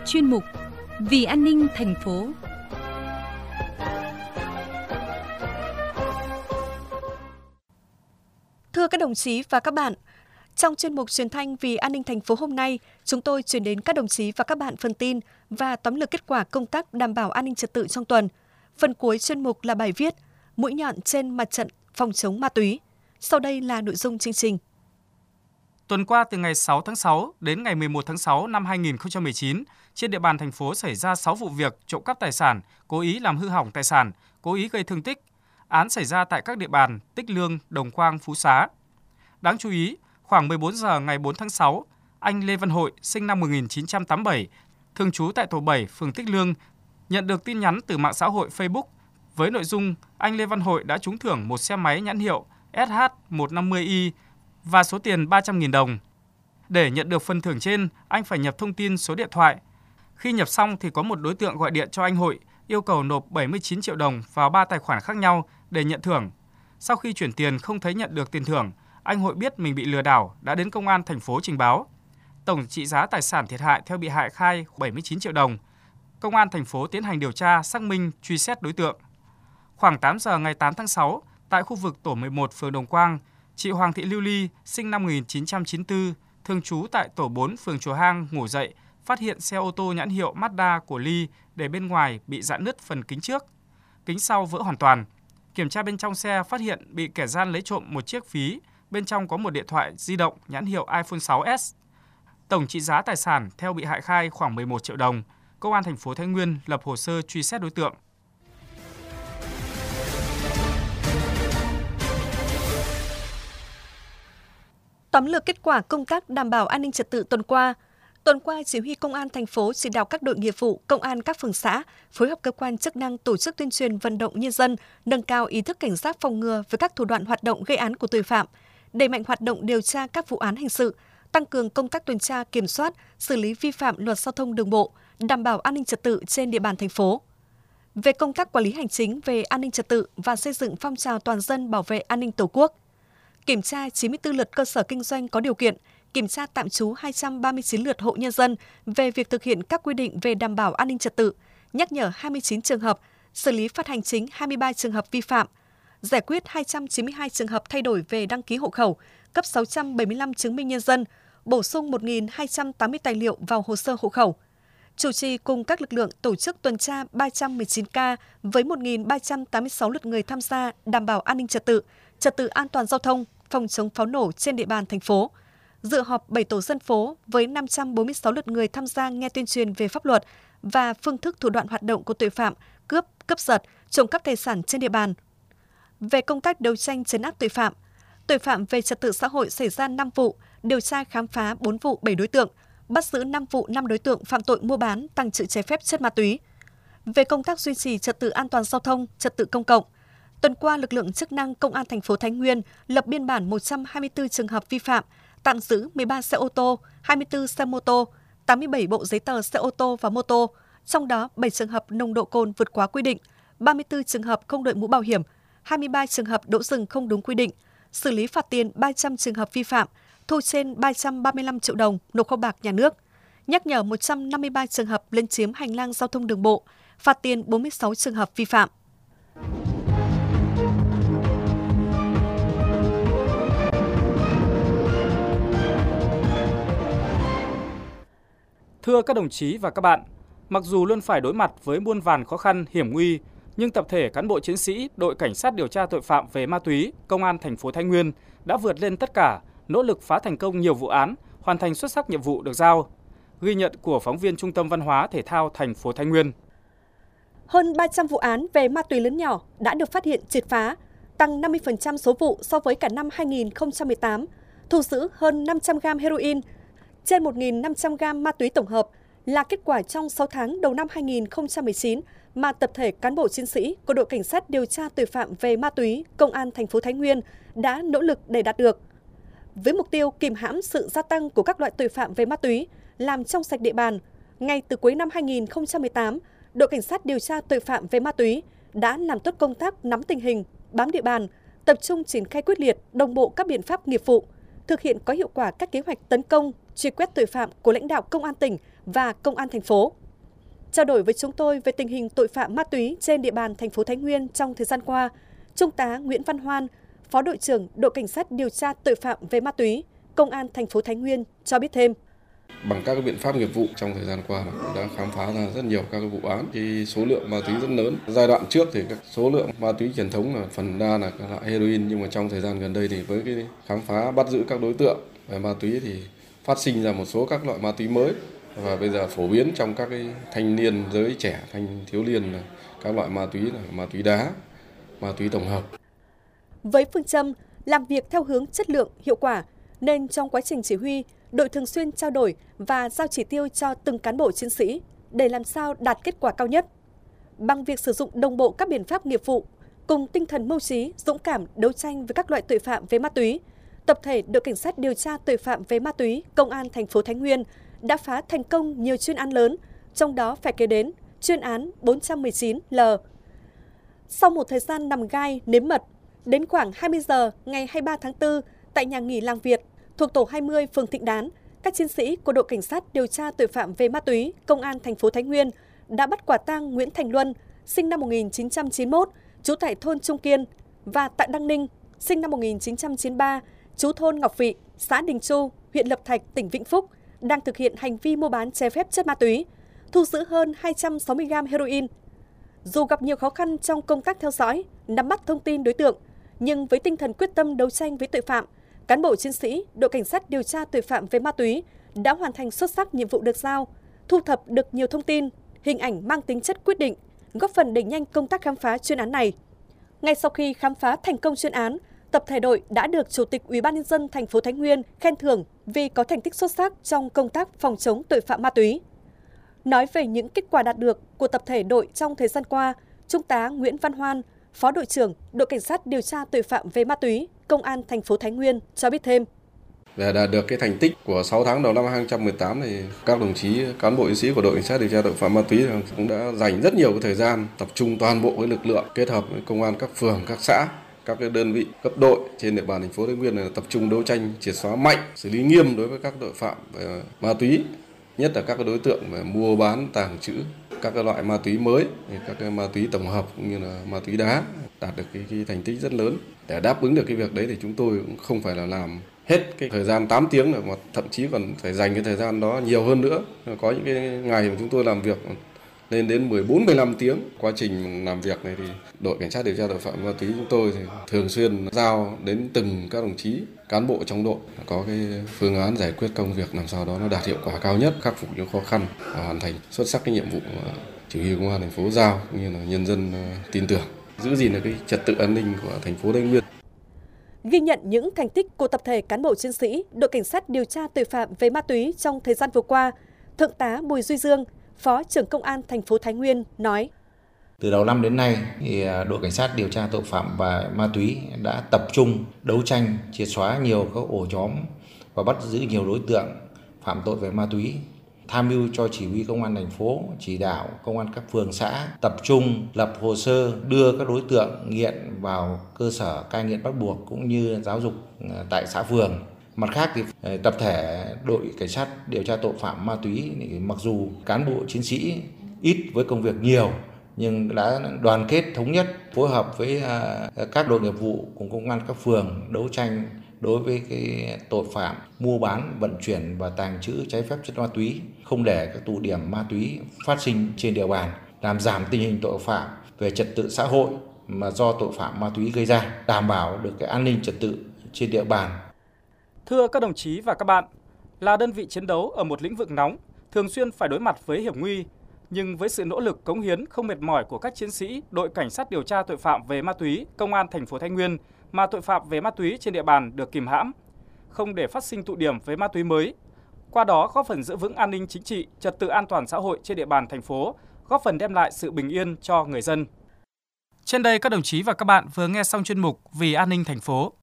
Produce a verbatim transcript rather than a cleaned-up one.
chuyên mục Vì an ninh thành phố. Thưa các đồng chí và các bạn, trong chuyên mục truyền thanh Vì an ninh thành phố hôm nay, chúng tôi chuyển đến các đồng chí và các bạn phần tin và tóm lược kết quả công tác đảm bảo an ninh trật tự trong tuần. Phần cuối chuyên mục là bài viết Mũi nhọn trên mặt trận phòng chống ma túy. Sau đây là nội dung chương trình. Tuần qua từ ngày sáu tháng sáu đến ngày mười một tháng sáu năm hai nghìn không trăm mười chín, trên địa bàn thành phố xảy ra sáu vụ việc trộm cắp tài sản, cố ý làm hư hỏng tài sản, cố ý gây thương tích. Án xảy ra tại các địa bàn Tích Lương, Đồng Quang, Phú Xá. Đáng chú ý, khoảng mười bốn giờ ngày bốn tháng sáu, anh Lê Văn Hội, sinh năm một nghìn chín trăm tám mươi bảy, thường trú tại tổ bảy, phường Tích Lương, nhận được tin nhắn từ mạng xã hội Facebook với nội dung anh Lê Văn Hội đã trúng thưởng một xe máy nhãn hiệu S H một trăm năm mươi i và số tiền ba trăm nghìn đồng. Để nhận được phần thưởng trên, anh phải nhập thông tin số điện thoại. Khi nhập xong thì có một đối tượng gọi điện cho anh Hội, yêu cầu nộp bảy mươi chín triệu đồng vào ba tài khoản khác nhau để nhận thưởng. Sau khi chuyển tiền không thấy nhận được tiền thưởng, anh Hội biết mình bị lừa đảo, đã đến công an thành phố trình báo. Tổng trị giá tài sản thiệt hại theo bị hại khai bảy mươi chín triệu đồng. Công an thành phố tiến hành điều tra, xác minh, truy xét đối tượng. Khoảng tám giờ ngày tám tháng sáu, tại khu vực tổ mười một phường Đồng Quang, chị Hoàng Thị Lưu Ly, sinh năm một nghìn chín trăm chín mươi tư, thường trú tại tổ bốn phường Chùa Hang ngủ dậy, phát hiện xe ô tô nhãn hiệu Mazda của Ly để bên ngoài bị rạn nứt phần kính trước. Kính sau vỡ hoàn toàn. Kiểm tra bên trong xe phát hiện bị kẻ gian lấy trộm một chiếc ví, bên trong có một điện thoại di động nhãn hiệu iPhone sáu S. Tổng trị giá tài sản theo bị hại khai khoảng mười một triệu đồng. Công an thành phố Thái Nguyên lập hồ sơ truy xét đối tượng. Tóm lược kết quả công tác đảm bảo an ninh trật tự tuần qua. Tuần qua, Chỉ huy Công an thành phố chỉ đạo các đội nghiệp vụ, công an các phường xã phối hợp cơ quan chức năng tổ chức tuyên truyền vận động nhân dân nâng cao ý thức cảnh giác phòng ngừa với các thủ đoạn hoạt động gây án của tội phạm, đẩy mạnh hoạt động điều tra các vụ án hình sự, tăng cường công tác tuần tra kiểm soát, xử lý vi phạm luật giao thông đường bộ, đảm bảo an ninh trật tự trên địa bàn thành phố. Về công tác quản lý hành chính về an ninh trật tự và xây dựng phong trào toàn dân bảo vệ an ninh Tổ quốc, kiểm tra chín mươi tư lượt cơ sở kinh doanh có điều kiện, kiểm tra tạm trú hai trăm ba mươi chín lượt hộ nhân dân về việc thực hiện các quy định về đảm bảo an ninh trật tự, nhắc nhở hai mươi chín trường hợp, xử lý phạt hành chính hai mươi ba trường hợp vi phạm, giải quyết hai trăm chín mươi hai trường hợp thay đổi về đăng ký hộ khẩu, cấp sáu trăm bảy mươi lăm chứng minh nhân dân, bổ sung một nghìn hai trăm tám mươi tài liệu vào hồ sơ hộ khẩu. Chủ trì cùng các lực lượng tổ chức tuần tra ba trăm mười chín ca với một nghìn ba trăm tám mươi sáu lượt người tham gia đảm bảo an ninh trật tự, trật tự an toàn giao thông, phòng chống pháo nổ trên địa bàn thành phố. Dự họp bảy tổ dân phố với năm trăm bốn mươi sáu lượt người tham gia nghe tuyên truyền về pháp luật và phương thức thủ đoạn hoạt động của tội phạm, cướp, cướp giật, trộm cắp tài sản trên địa bàn. Về công tác đấu tranh trấn áp tội phạm, tội phạm về trật tự xã hội xảy ra năm vụ, điều tra khám phá bốn vụ bảy đối tượng, bắt giữ năm vụ năm đối tượng phạm tội mua bán, tàng trữ trái phép chất ma túy. Về công tác duy trì trật tự an toàn giao thông, trật tự công cộng, tuần qua lực lượng chức năng Công an thành phố Thái Nguyên lập biên bản một trăm hai mươi tư trường hợp vi phạm, tạm giữ mười ba xe ô tô, hai mươi tư xe mô tô, tám mươi bảy bộ giấy tờ xe ô tô và mô tô, trong đó bảy trường hợp nồng độ cồn vượt quá quy định, ba mươi tư trường hợp không đội mũ bảo hiểm, hai mươi ba trường hợp đỗ dừng không đúng quy định, xử lý phạt tiền ba trăm trường hợp vi phạm, thu trên ba trăm ba mươi lăm triệu đồng nộp kho bạc nhà nước, nhắc nhở một trăm năm mươi ba trường hợp lấn chiếm hành lang giao thông đường bộ, phạt tiền bốn mươi sáu trường hợp vi phạm. Thưa các đồng chí và các bạn, mặc dù luôn phải đối mặt với muôn vàn khó khăn, hiểm nguy, nhưng tập thể cán bộ chiến sĩ đội cảnh sát điều tra tội phạm về ma túy, Công an thành phố Thái Nguyên đã vượt lên tất cả, nỗ lực phá thành công nhiều vụ án, hoàn thành xuất sắc nhiệm vụ được giao. Ghi nhận của phóng viên Trung tâm Văn hóa Thể thao thành phố Thái Nguyên. Hơn ba trăm vụ án về ma túy lớn nhỏ đã được phát hiện triệt phá, tăng năm mươi phần trăm số vụ so với cả năm hai nghìn không trăm mười tám, thu giữ hơn năm trăm gam heroin, trên một nghìn năm trăm gam ma túy tổng hợp là kết quả trong sáu tháng đầu năm hai nghìn không trăm mười chín mà tập thể cán bộ chiến sĩ của đội cảnh sát điều tra tội phạm về ma túy Công an thành phố Thái Nguyên đã nỗ lực để đạt được. Với mục tiêu kìm hãm sự gia tăng của các loại tội phạm về ma túy, làm trong sạch địa bàn, ngay từ cuối năm hai nghìn không trăm mười tám, đội cảnh sát điều tra tội phạm về ma túy đã làm tốt công tác nắm tình hình, bám địa bàn, tập trung triển khai quyết liệt, đồng bộ các biện pháp nghiệp vụ, thực hiện có hiệu quả các kế hoạch tấn công, truy quét tội phạm của lãnh đạo Công an tỉnh và Công an thành phố. Trao đổi với chúng tôi về tình hình tội phạm ma túy trên địa bàn thành phố Thái Nguyên trong thời gian qua, Trung tá Nguyễn Văn Hoan, Phó đội trưởng đội cảnh sát điều tra tội phạm về ma túy, Công an thành phố Thái Nguyên cho biết thêm. Bằng các biện pháp nghiệp vụ trong thời gian qua đã khám phá ra rất nhiều các vụ án, thì số lượng ma túy rất lớn. Giai đoạn trước thì các số lượng ma túy truyền thống là phần đa là các loại heroin, nhưng mà trong thời gian gần đây thì với cái khám phá bắt giữ các đối tượng về ma túy thì phát sinh ra một số các loại ma túy mới, và bây giờ phổ biến trong các cái thanh niên giới trẻ, thanh thiếu niên là các loại ma túy là ma túy đá, ma túy tổng hợp. Với phương châm làm việc theo hướng chất lượng, hiệu quả, nên trong quá trình chỉ huy, đội thường xuyên trao đổi và giao chỉ tiêu cho từng cán bộ chiến sĩ để làm sao đạt kết quả cao nhất. Bằng việc sử dụng đồng bộ các biện pháp nghiệp vụ, cùng tinh thần mưu trí, dũng cảm đấu tranh với các loại tội phạm về ma túy, tập thể đội cảnh sát điều tra tội phạm về ma túy Công an thành phố Thái Nguyên đã phá thành công nhiều chuyên án lớn, trong đó phải kể đến chuyên án bốn trăm mười chín L. Sau một thời gian nằm gai nếm mật, đến khoảng hai mươi giờ ngày hai mươi ba tháng tư, tại nhà nghỉ Làng Việt thuộc tổ hai mươi phường Thịnh Đán, các chiến sĩ của đội cảnh sát điều tra tội phạm về ma túy Công an thành phố Thái Nguyên đã bắt quả tang Nguyễn Thành Luân, sinh năm một nghìn chín trăm chín mươi mốt, trú tại thôn Trung Kiên, và Tạ Đăng Ninh, sinh năm một nghìn chín trăm chín mươi ba, trú thôn Ngọc Vị, xã Đình Chu, huyện Lập Thạch, tỉnh Vĩnh Phúc, đang thực hiện hành vi mua bán trái phép chất ma túy, thu giữ hơn hai trăm sáu mươi gam heroin. Dù gặp nhiều khó khăn trong công tác theo dõi, nắm bắt thông tin đối tượng, nhưng với tinh thần quyết tâm đấu tranh với tội phạm, cán bộ chiến sĩ đội cảnh sát điều tra tội phạm về ma túy đã hoàn thành xuất sắc nhiệm vụ được giao, thu thập được nhiều thông tin, hình ảnh mang tính chất quyết định, góp phần đẩy nhanh công tác khám phá chuyên án này. Ngay sau khi khám phá thành công chuyên án, tập thể đội đã được Chủ tịch Ủy ban nhân dân thành phố Thái Nguyên khen thưởng vì có thành tích xuất sắc trong công tác phòng chống tội phạm ma túy. Nói về những kết quả đạt được của tập thể đội trong thời gian qua, Trung tá Nguyễn Văn Hoan, Phó đội trưởng đội cảnh sát điều tra tội phạm về ma túy Công an thành phố Thái Nguyên cho biết thêm. Để đạt được cái thành tích của sáu tháng đầu năm hai nghìn không trăm mười tám thì các đồng chí cán bộ chiến sĩ của đội cảnh sát điều tra tội phạm ma túy cũng đã dành rất nhiều cái thời gian tập trung toàn bộ với lực lượng, kết hợp với công an các phường, các xã, các cái đơn vị cấp đội trên địa bàn thành phố Thái Nguyên là tập trung đấu tranh, triệt xóa mạnh, xử lý nghiêm đối với các tội phạm về ma túy, nhất là các cái đối tượng về mua bán, tàng trữ các cái loại ma túy mới, các cái ma túy tổng hợp cũng như là ma túy đá, đạt được cái, cái thành tích rất lớn. Để đáp ứng được cái việc đấy thì chúng tôi cũng không phải là làm hết cái thời gian tám tiếng nữa, mà thậm chí còn phải dành cái thời gian đó nhiều hơn nữa. Có những cái ngày mà chúng tôi làm việc lên đến mười bốn mười lăm tiếng. Quá trình làm việc này thì đội cảnh sát điều tra tội phạm ma túy chúng tôi thì thường xuyên giao đến từng các đồng chí cán bộ trong đội có cái phương án giải quyết công việc làm sao đó nó đạt hiệu quả cao nhất, khắc phục những khó khăn và hoàn thành xuất sắc cái nhiệm vụ mà chỉ huy công an thành phố giao, cũng như là nhân dân tin tưởng, giữ gìn được cái trật tự an ninh của thành phố Thái Nguyên. Ghi nhận những thành tích của tập thể cán bộ chiến sĩ đội cảnh sát điều tra tội phạm về ma túy trong thời gian vừa qua, Thượng tá Bùi Duy Dương, Phó trưởng Công an thành phố Thái Nguyên nói: Từ đầu năm đến nay, thì đội cảnh sát điều tra tội phạm và ma túy đã tập trung đấu tranh, triệt xóa nhiều các ổ nhóm và bắt giữ nhiều đối tượng phạm tội về ma túy. Tham mưu cho chỉ huy công an thành phố, chỉ đạo công an các phường xã tập trung lập hồ sơ đưa các đối tượng nghiện vào cơ sở cai nghiện bắt buộc cũng như giáo dục tại xã phường. Mặt khác thì tập thể đội cảnh sát điều tra tội phạm ma túy thì mặc dù cán bộ chiến sĩ ít với công việc nhiều nhưng đã đoàn kết thống nhất, phối hợp với các đội nghiệp vụ cùng công an các phường đấu tranh đối với cái tội phạm mua bán, vận chuyển và tàng trữ trái phép chất ma túy, không để các tụ điểm ma túy phát sinh trên địa bàn, làm giảm tình hình tội phạm về trật tự xã hội mà do tội phạm ma túy gây ra, đảm bảo được cái an ninh trật tự trên địa bàn. Thưa các đồng chí và các bạn, là đơn vị chiến đấu ở một lĩnh vực nóng, thường xuyên phải đối mặt với hiểm nguy, nhưng với sự nỗ lực cống hiến không mệt mỏi của các chiến sĩ đội cảnh sát điều tra tội phạm về ma túy Công an thành phố Thái Nguyên mà tội phạm về ma túy trên địa bàn được kìm hãm, không để phát sinh tụ điểm với ma túy mới. Qua đó góp phần giữ vững an ninh chính trị, trật tự an toàn xã hội trên địa bàn thành phố, góp phần đem lại sự bình yên cho người dân. Trên đây các đồng chí và các bạn vừa nghe xong chuyên mục Vì an ninh thành phố.